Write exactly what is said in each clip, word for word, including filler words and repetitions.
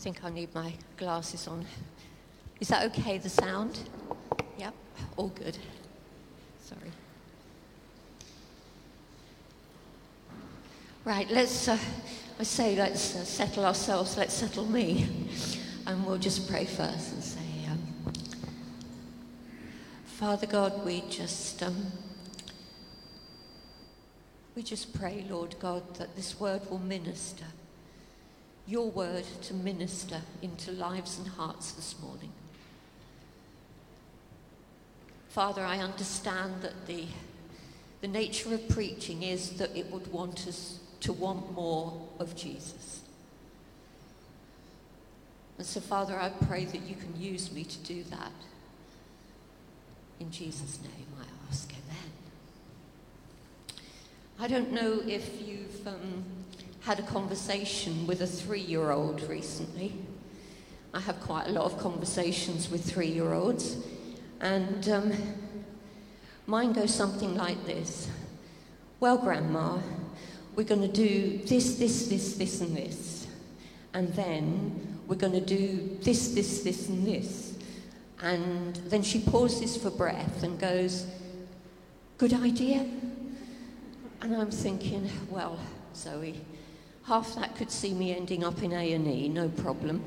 think I need my glasses on. Is that okay, the sound? Yep, all good. Sorry. Right, let's, uh, I say let's uh, settle ourselves, let's settle me. And we'll just pray first and say, um, Father God, we just, um, we just pray, Lord God, that this word will minister. Your word to minister into lives and hearts this morning. Father, I understand that the, the nature of preaching is that it would want us to want more of Jesus. And so, Father, I pray that you can use me to do that. In Jesus' name I ask, amen. I don't know if you've um, had a conversation with a three-year-old recently. I have quite a lot of conversations with three-year-olds. And um, mine goes something like this. Well, Grandma, we're going to do this, this, this, this, and this. And then we're going to do this, this, this, and this. And then she pauses for breath and goes, good idea? And I'm thinking, well, Zoe, half that could see me ending up in A and E, no problem.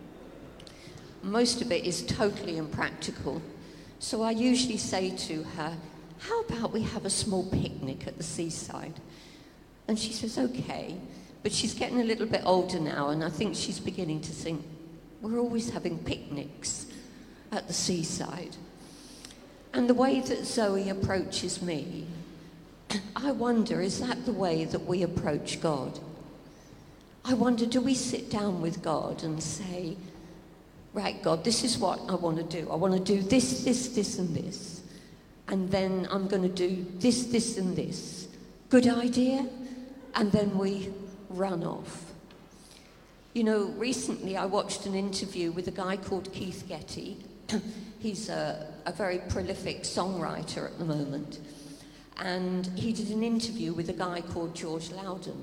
Most of it is totally impractical. So I usually say to her, how about we have a small picnic at the seaside? And she says, okay. But she's getting a little bit older now, and I think she's beginning to think, we're always having picnics at the seaside. And the way that Zoe approaches me, I wonder, is that the way that we approach God? I wonder, do we sit down with God and say, right, God, this is what I want to do. I want to do this, this, this, and this. And then I'm going to do this, this, and this. Good idea? And then we run off. You know, recently I watched an interview with a guy called Keith Getty. He's a, a very prolific songwriter at the moment. And he did an interview with a guy called George Loudon.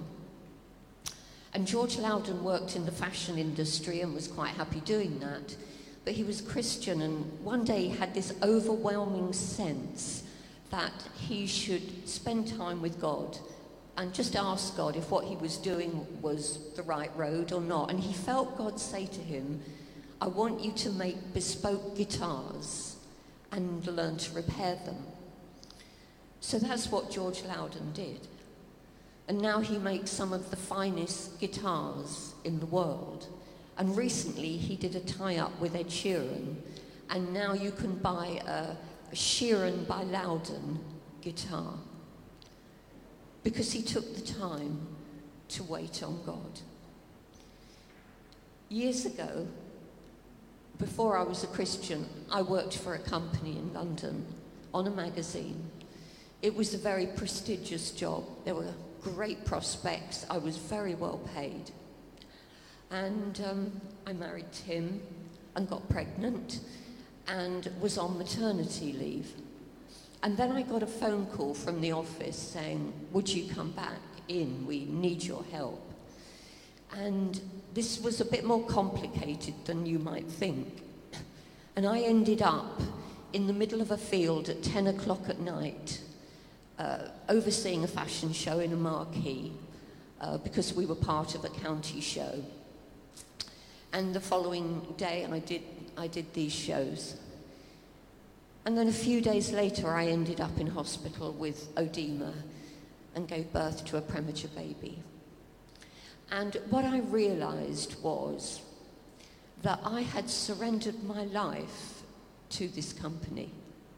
And George Loudon worked in the fashion industry and was quite happy doing that. But he was Christian, and one day he had this overwhelming sense that he should spend time with God and just ask God if what he was doing was the right road or not. And he felt God say to him, I want you to make bespoke guitars and learn to repair them. So that's what George Loudon did. And now he makes some of the finest guitars in the world. And recently he did a tie-up with Ed Sheeran. And now you can buy a, a Sheeran by Loudon guitar. Because he took the time to wait on God. Years ago, before I was a Christian, I worked for a company in London on a magazine. It was a very prestigious job. There were great prospects. I was very well paid. And um, I married Tim and got pregnant and was on maternity leave. And then I got a phone call from the office saying, would you come back in? We need your help. And this was a bit more complicated than you might think. And I ended up in the middle of a field at ten o'clock at night, uh, overseeing a fashion show in a marquee, uh, because we were part of a county show. And the following day I did, I did these shows. And then a few days later I ended up in hospital with oedema and gave birth to a premature baby. And what I realized was that I had surrendered my life to this company.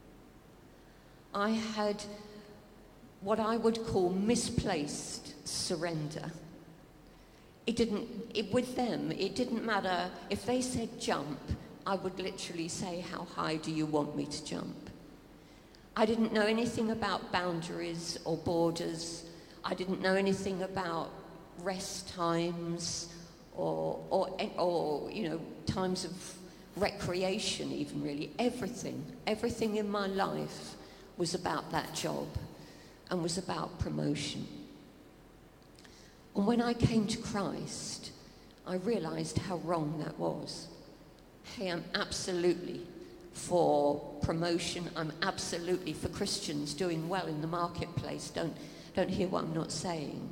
I had what I would call misplaced surrender. It didn't, it, with them, it didn't matter if they said jump, I would literally say, how high do you want me to jump? I didn't know anything about boundaries or borders. I didn't know anything about rest times or, or, or, you know, times of recreation even, really. Everything, everything in my life was about that job and was about promotion. And when I came to Christ, I realised how wrong that was. Hey, I'm absolutely for promotion. I'm absolutely for Christians doing well in the marketplace. Don't, don't hear what I'm not saying.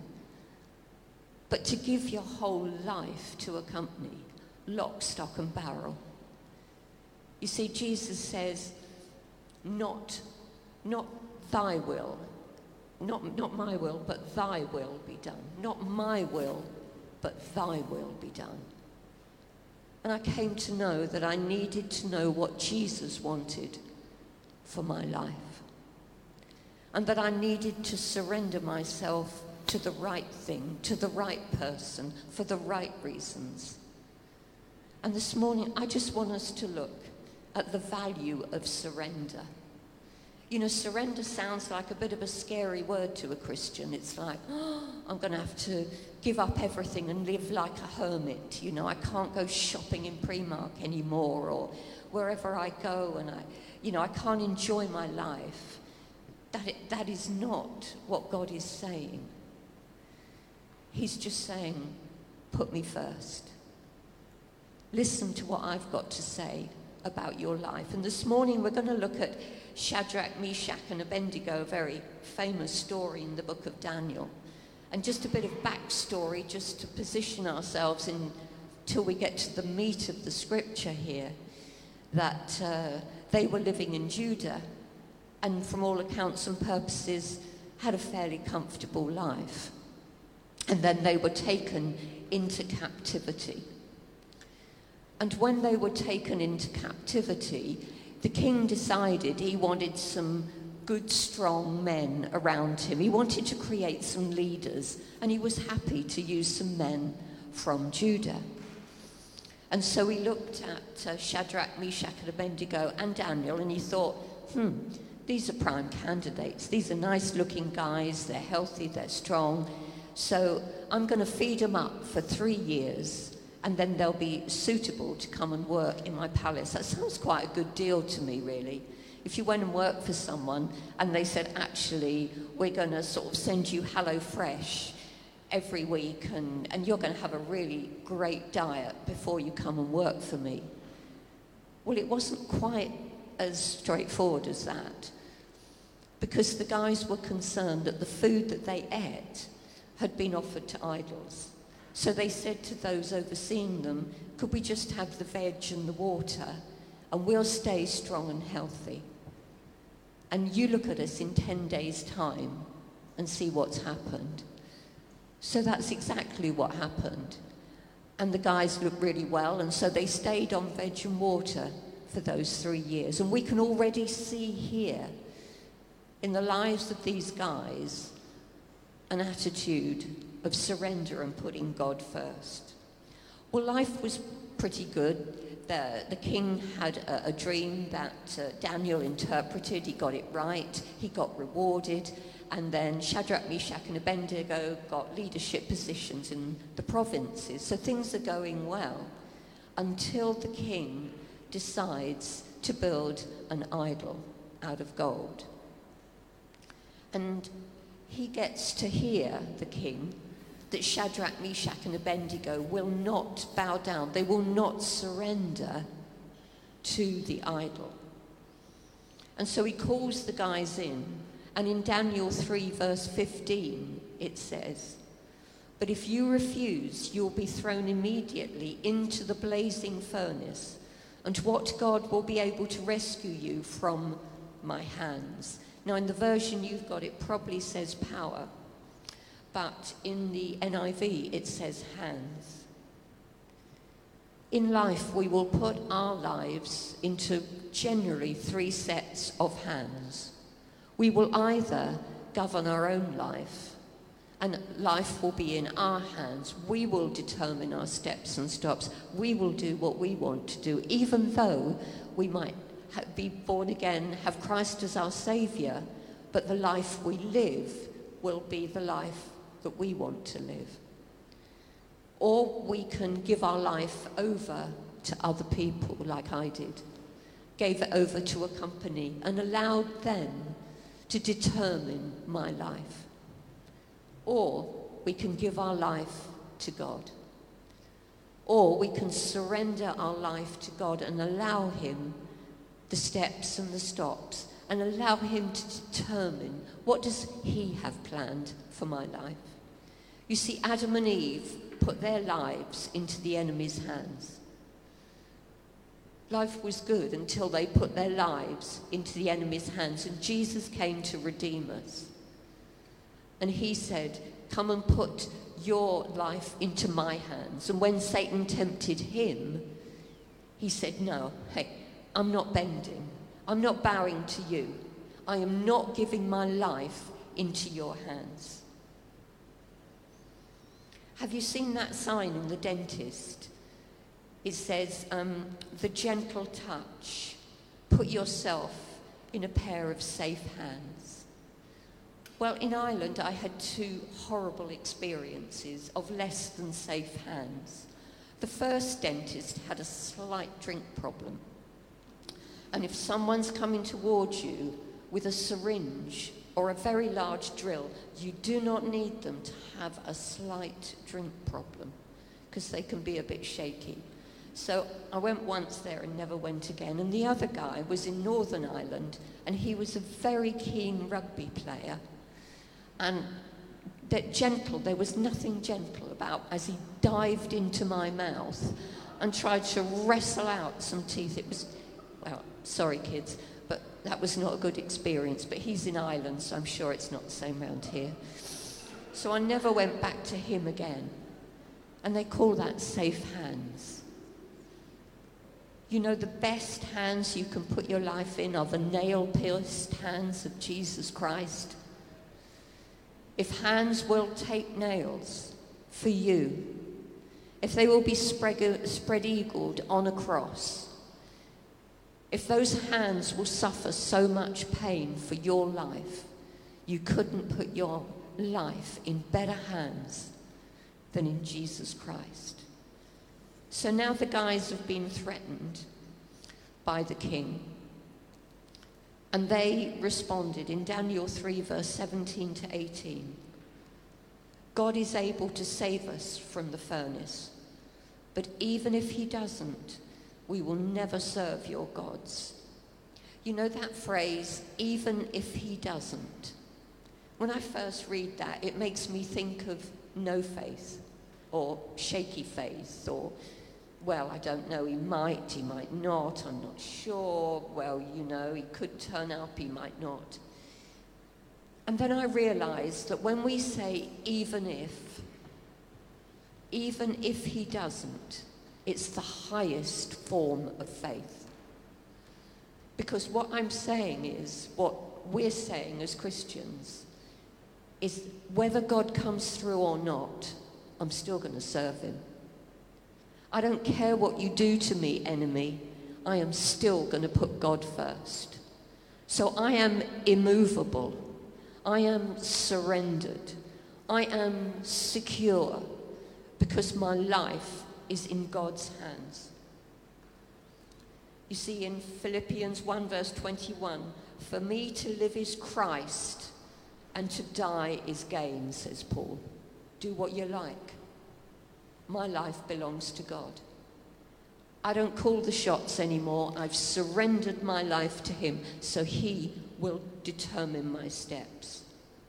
But to give your whole life to a company, lock, stock and barrel. You see, Jesus says, not, not thy will, not, not my will, but thy will be done. Not my will, but thy will be done. And I came to know that I needed to know what Jesus wanted for my life. And that I needed to surrender myself to the right thing, to the right person, for the right reasons. And this morning, I just want us to look at the value of surrender. You know, surrender sounds like a bit of a scary word to a Christian. It's like, oh, I'm going to have to give up everything and live like a hermit. You know, I can't go shopping in Primark anymore, or wherever I go, and I, you know, I can't enjoy my life. That, it, that is not what God is saying. He's just saying, put me first. Listen to what I've got to say about your life. And this morning we're going to look at Shadrach, Meshach and Abednego, a very famous story in the book of Daniel. And just a bit of backstory just to position ourselves in till we get to the meat of the scripture here, that uh, they were living in Judah and from all accounts and purposes had a fairly comfortable life. And then they were taken into captivity. And when they were taken into captivity, the king decided he wanted some good, strong men around him. He wanted to create some leaders, and he was happy to use some men from Judah. And so he looked at uh, Shadrach, Meshach, and Abednego and Daniel, and he thought, hmm, these are prime candidates. These are nice-looking guys. They're healthy. They're strong. So I'm going to feed them up for three years, and then they'll be suitable to come and work in my palace. That sounds quite a good deal to me, really. If you went and worked for someone and they said, actually, we're going to sort of send you HelloFresh every week, and, and you're going to have a really great diet before you come and work for me. Well, it wasn't quite as straightforward as that, because the guys were concerned that the food that they ate had been offered to idols. So they said to those overseeing them, could we just have the veg and the water, and we'll stay strong and healthy? And you look at us in ten days' time and see what's happened. So that's exactly what happened. And the guys looked really well, and so they stayed on veg and water for those three years. And we can already see here in the lives of these guys an attitude of surrender and putting God first. Well, life was pretty good. The, the king had a, a dream that uh, Daniel interpreted. He got it right. He got rewarded. And then Shadrach, Meshach, and Abednego got leadership positions in the provinces. So things are going well until the king decides to build an idol out of gold. And he gets to hear, the king, that Shadrach, Meshach, and Abednego will not bow down. They will not surrender to the idol. And so he calls the guys in, and in Daniel three, verse fifteen, it says, but if you refuse, you'll be thrown immediately into the blazing furnace, and what God will be able to rescue you from my hands. Now, in the version you've got, it probably says power, but in the N I V, it says hands. In life, we will put our lives into generally three sets of hands. We will either govern our own life, and life will be in our hands. We will determine our steps and stops. We will do what we want to do, even though we might be born again, have Christ as our Saviour, but the life we live will be the life that we want to live. Or we can give our life over to other people, like I did. Gave it over to a company and allowed them to determine my life. Or we can give our life to God. Or we can surrender our life to God and allow him the steps and the stops, and allow him to determine what does he have planned for my life. You see, Adam and Eve put their lives into the enemy's hands. Life was good until they put their lives into the enemy's hands, and Jesus came to redeem us. And he said, come and put your life into my hands. And when Satan tempted him, he said, no, hey, I'm not bending. I'm not bowing to you. I am not giving my life into your hands. Have you seen that sign in the dentist? It says, um, the gentle touch. Put yourself in a pair of safe hands. Well, in Ireland, I had two horrible experiences of less than safe hands. The first dentist had a slight drink problem. And if someone's coming towards you with a syringe or a very large drill, you do not need them to have a slight drink problem, because they can be a bit shaky. So I went once there and never went again. And the other guy was in Northern Ireland, and he was a very keen rugby player. And that gentle, there was nothing gentle about as he dived into my mouth and tried to wrestle out some teeth. It was, well, sorry kids, but that was not a good experience. But he's in Ireland, so I'm sure it's not the same around here. So I never went back to him again. And they call that safe hands. You know, the best hands you can put your life in are the nail-pierced hands of Jesus Christ. If hands will take nails for you, if they will be spread, spread-eagled on a cross, if those hands will suffer so much pain for your life, you couldn't put your life in better hands than in Jesus Christ. So now the guys have been threatened by the king. And they responded in Daniel three, verse seventeen to eighteen. God is able to save us from the furnace, but even if he doesn't, we will never serve your gods. You know that phrase, even if he doesn't? When I first read that, it makes me think of no faith, or shaky faith, or, well, I don't know, he might, he might not, I'm not sure, well, you know, he could turn up, he might not. And then I realized that when we say even if, even if he doesn't, it's the highest form of faith. Because what I'm saying is, what we're saying as Christians, is whether God comes through or not, I'm still going to serve him. I don't care what you do to me, enemy, I am still going to put God first. So I am immovable. I am surrendered. I am secure because my life is in God's hands. You see, in Philippians one, verse twenty-one, for me to live is Christ and to die is gain, says Paul. Do what you like. My life belongs to God. I don't call the shots anymore. I've surrendered my life to him, so he will determine my steps.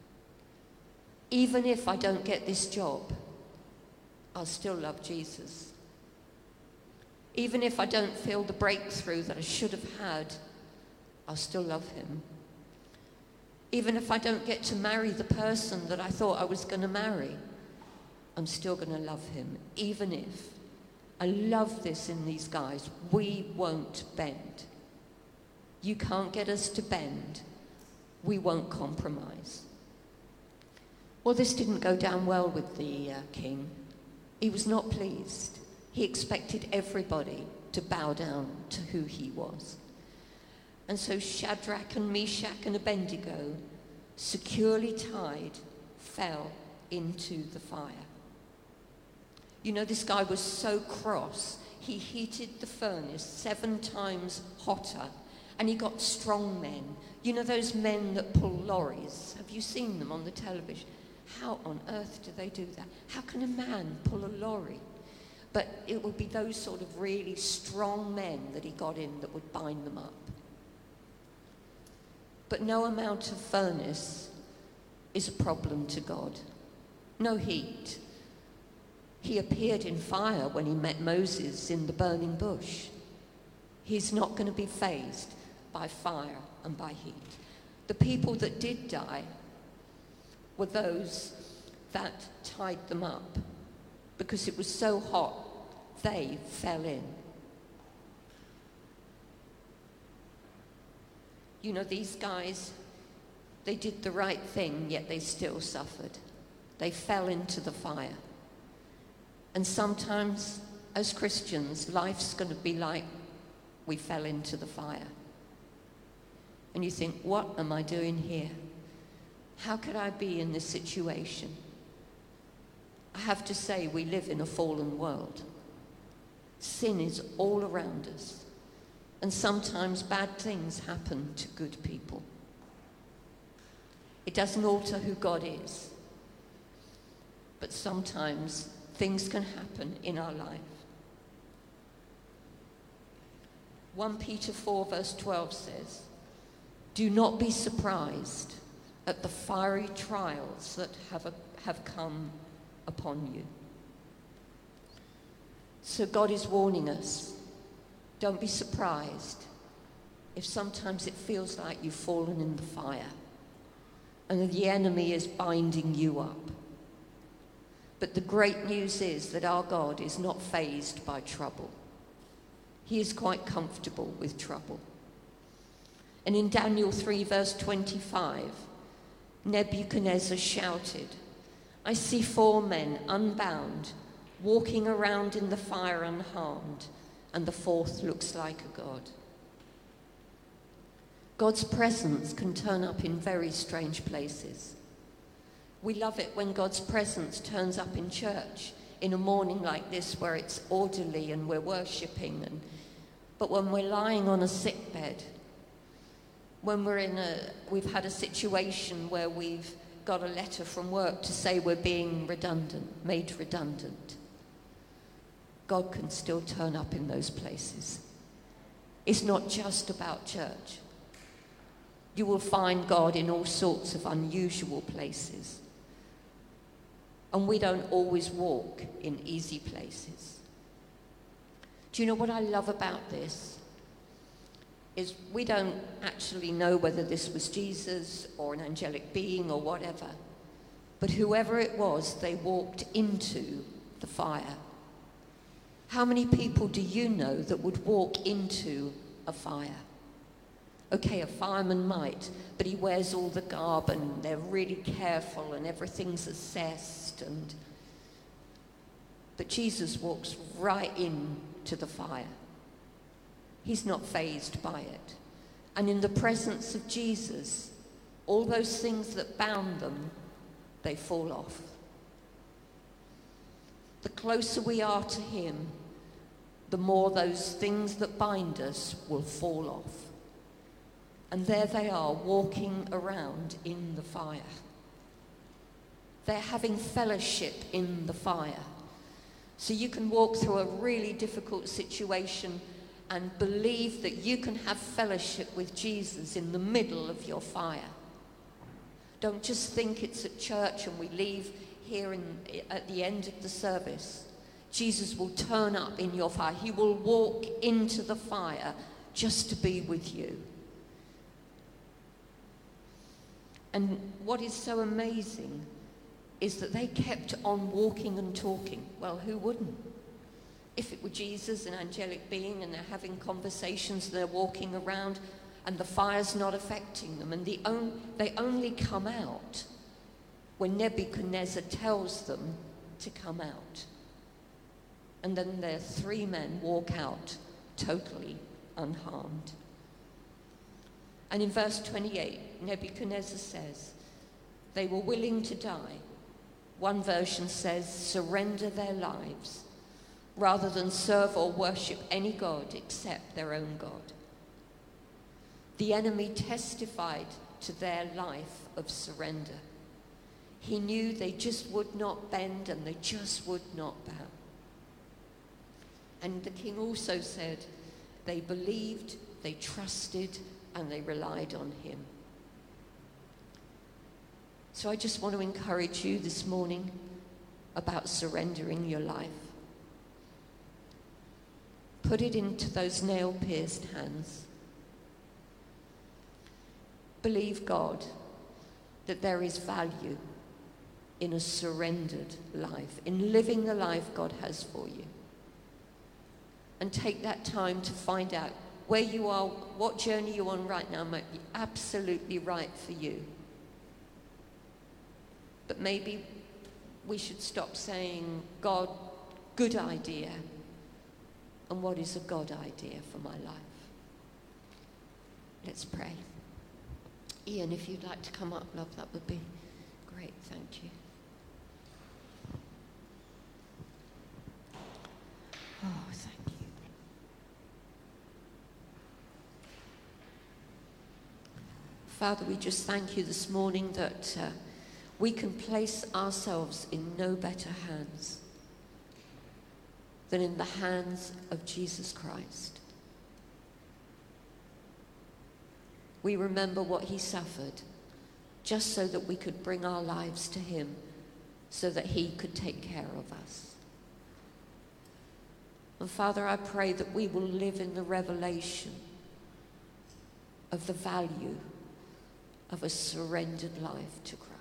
Even if I don't get this job, I'll still love Jesus. Even if I don't feel the breakthrough that I should have had, I'll still love him. Even if I don't get to marry the person that I thought I was going to marry, I'm still going to love him. Even if. I love this in these guys. We won't bend. You can't get us to bend. We won't compromise. Well, this didn't go down well with the uh, king. He was not pleased. He expected everybody to bow down to who he was. And so Shadrach and Meshach and Abednego, securely tied, fell into the fire. You know, this guy was so cross, he heated the furnace seven times hotter, and he got strong men. You know those men that pull lorries? Have you seen them on the television? How on earth do they do that? How can a man pull a lorry? But it would be those sort of really strong men that he got in that would bind them up. But no amount of furnace is a problem to God. No heat. He appeared in fire when he met Moses in the burning bush. He's not going to be fazed by fire and by heat. The people that did die were those that tied them up because it was so hot they fell in. You know, these guys, they did the right thing, yet they still suffered. They fell into the fire. And sometimes, as Christians, life's going to be like we fell into the fire. And you think, what am I doing here? How could I be in this situation? I have to say, we live in a fallen world. Sin is all around us. And sometimes bad things happen to good people. It doesn't alter who God is. But sometimes things can happen in our life. First Peter four verse twelve says, "Do not be surprised at the fiery trials that have, a, have come upon you." So God is warning us. Don't be surprised if sometimes it feels like you've fallen in the fire and the enemy is binding you up. But the great news is that our God is not fazed by trouble. He is quite comfortable with trouble. And in Daniel three verse twenty-five, Nebuchadnezzar shouted, "I see four men unbound, walking around in the fire unharmed, and the fourth looks like a god." God's presence can turn up in very strange places. We love it when God's presence turns up in church in a morning like this where it's orderly and we're worshipping. And, but when we're lying on a sick bed, when we're in a, we've had a situation where we've got a letter from work to say we're being redundant, made redundant, God can still turn up in those places. It's not just about church. You will find God in all sorts of unusual places. And we don't always walk in easy places. Do you know what I love about this? Is we don't actually know whether this was Jesus or an angelic being or whatever. But whoever it was, they walked into the fire. How many people do you know that would walk into a fire? Okay, a fireman might, but he wears all the garb and they're really careful and everything's assessed. And but Jesus walks right into the fire. He's not fazed by it. And in the presence of Jesus, all those things that bound them, they fall off. The closer we are to him, the more those things that bind us will fall off. And there they are, walking around in the fire. They're having fellowship in the fire. So you can walk through a really difficult situation and believe that you can have fellowship with Jesus in the middle of your fire. Don't just think it's at church and we leave here in, at the end of the service. Jesus will turn up in your fire. He will walk into the fire just to be with you. And what is so amazing is that they kept on walking and talking. Well, who wouldn't? If it were Jesus, an angelic being, and they're having conversations, they're walking around, and the fire's not affecting them, and the on, they only come out when Nebuchadnezzar tells them to come out. And then their three men walk out totally unharmed. And in verse twenty-eight, Nebuchadnezzar says, they were willing to die. One version says, surrender their lives, rather than serve or worship any god except their own God. The enemy testified to their life of surrender. He knew they just would not bend and they just would not bow. And the king also said they believed, they trusted, and they relied on him. So I just want to encourage you this morning about surrendering your life. Put it into those nail-pierced hands. Believe God that there is value in a surrendered life, in living the life God has for you. And take that time to find out where you are, what journey you're on right now might be absolutely right for you. But maybe we should stop saying, God, good idea, and what is a God idea for my life? Let's pray. Ian, if you'd like to come up, love, that would be great. Thank you. Oh, thank you. Father, we just thank you this morning that uh, we can place ourselves in no better hands than in the hands of Jesus Christ. We remember what he suffered just so that we could bring our lives to him, so that he could take care of us. And Father, I pray that we will live in the revelation of the value of a surrendered life to Christ.